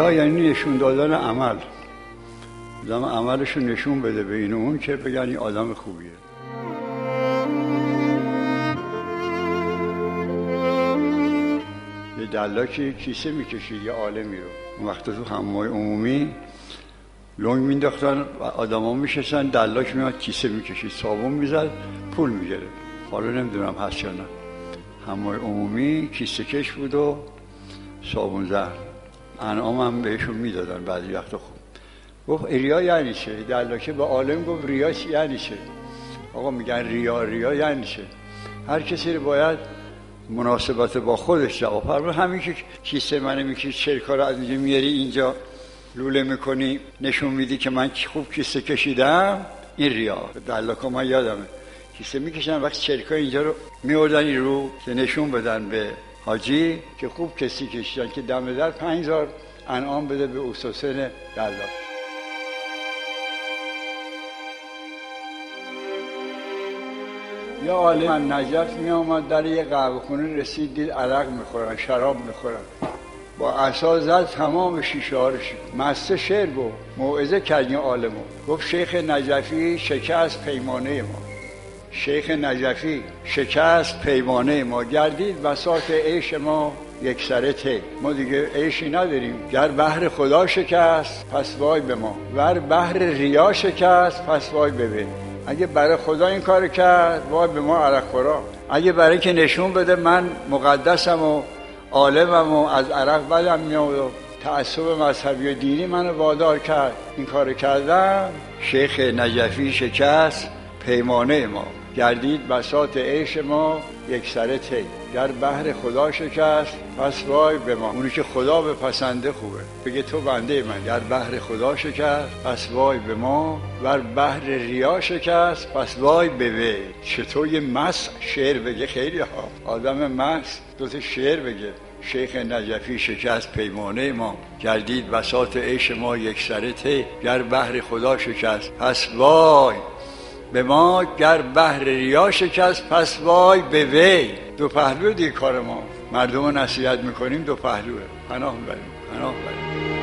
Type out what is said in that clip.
ریا یعنی نشون دادن عمل. آدم عملشو نشون بده به این و اون که بگن این آدم خوبیه. یه دلاکی کیسه میکشید یه عالمی رو، اون وقتا تو حمامای عمومی لنگ مینداختن و آدما میشستن، دلاک میاد کیسه میکشید، صابون میزد، پول میگرفت. حالا نمیدونم هست یا نه. حمامای عمومی کیسه کش بود و صابون زهر، انعام هم بهشون میدادن بعضی وقتا. خوب گفت ریا یعنی چه؟ دلاکه به عالم گفت ریا یعنی چه؟ آقا میگن ریا یعنی چه؟ هر کسی رو باید مناسبت با خودش جواب. فرمود همین که کیسه منو میکشی، چرکا رو از اینجا میاری اینجا لوله میکنی، نشون میدی که من خوب کیسه کشیدم، این ریا. دلاکا من یادمه کیسه میکشن، وقتی چرکا اینجا رو میوردن رو که نشون بدن به حاجی که خوب کسی کشیدن، که دم در 5000 انعام بده به اوساسن دلاک. یا عالم نجف می آمد در یه قهوه خونه، رسید دید عرق میخورن، شراب میخورن، با عصا زد تمام شیشه ها رو شکست. مسته شعر گفت، موعظه کرد این عالمو، گفت شیخ نجفی شکست پیمانه ما. شیخ نجفی شکست پیمانه ما، گردید بساط عیش ما یک سره ته. ما دیگه عیشی نداریم، گر بحر خدا شکست پس وای به ما، ور بحر ریا شکست پس وای به. اگه برای خدا این کار کرد وای به ما عرق خورا، اگه برای که نشون بده من مقدسم و عالمم و از عرق بدم میاد و تعصب مذهبی و دینی منو وادار کرد این کار کردم، شیخ نجفی شکست پیمانه ما، گردید بساط عیش ما یک سره تی. گر بحر خدا شکست پس وای به ما. اونی که خدا بپسنده خوبه، بگه تو بنده من. گر بحر خدا شکست پس وای به ما، ور بحر ریا شکست پس وای به وی. چطور یه مس شعر بگه؟ خیلی ها آدم مس دوتا شعر بگه. شیخ نجفی شکست پیمانه ما، گردید بساط عیش ما یک سره تی. گر بحر خدا شکست پس وای به ما، گر بحر ریا شکست پس وای به وی. دو پهلو دیگه کار ما، مردم رو نصیحت میکنیم، دو پهلوه. پناه ببریم، پناه ببریم.